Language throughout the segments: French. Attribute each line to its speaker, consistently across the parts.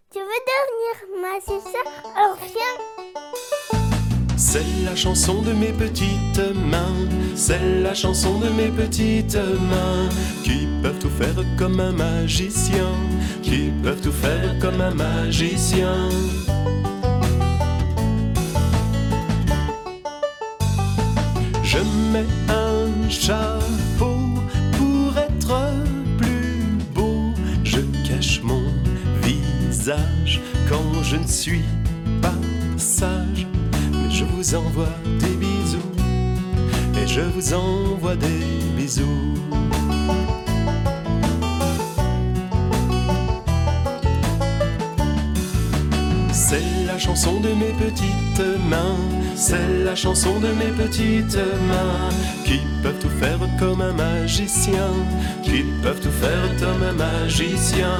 Speaker 1: Tu veux devenir magicien? Alors viens.
Speaker 2: C'est la chanson de mes petites mains, c'est la chanson de mes petites mains, qui peuvent tout faire comme un magicien, qui peuvent tout faire comme un magicien. Je mets un chapeau pour être plus beau, je cache mon visage quand je ne suis pas sage. Je vous envoie des bisous, et je vous envoie des bisous. C'est la chanson de mes petites mains, c'est la chanson de mes petites mains, qui peuvent tout faire comme un magicien, qui peuvent tout faire comme un magicien.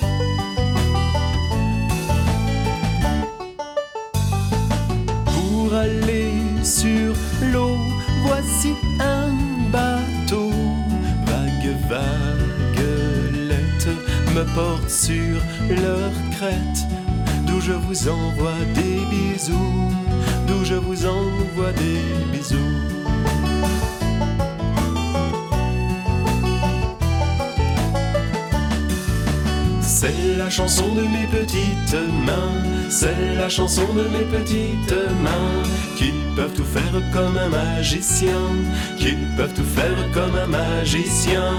Speaker 2: Pour aller sur l'eau, voici un bateau. Vague, vaguelette me porte sur leur crête, d'où je vous envoie des bisous, d'où je vous envoie des bisous. C'est la chanson de mes petites mains, c'est la chanson de mes petites mains, qui peuvent tout faire comme un magicien, qui peuvent tout faire comme un magicien.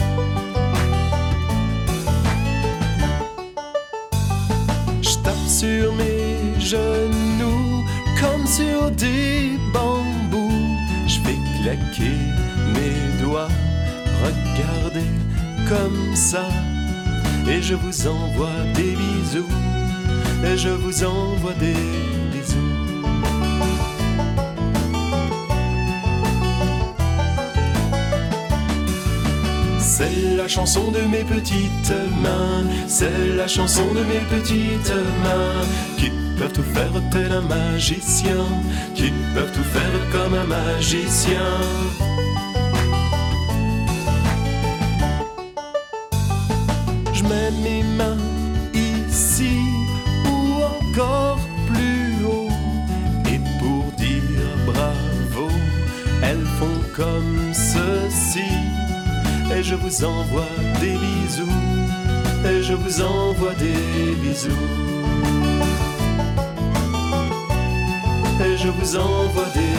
Speaker 2: Je tape sur mes genoux comme sur des bambous, je fais claquer mes doigts, regardez comme ça. Et je vous envoie des bisous, et je vous envoie des bisous. C'est la chanson de mes petites mains, c'est la chanson de mes petites mains, qui peuvent tout faire tel un magicien, qui peuvent tout faire comme un magicien. Je mets mes mains ici ou encore plus haut, et pour dire bravo, elles font comme ceci. Et je vous envoie des bisous, et je vous envoie des bisous, et je vous envoie des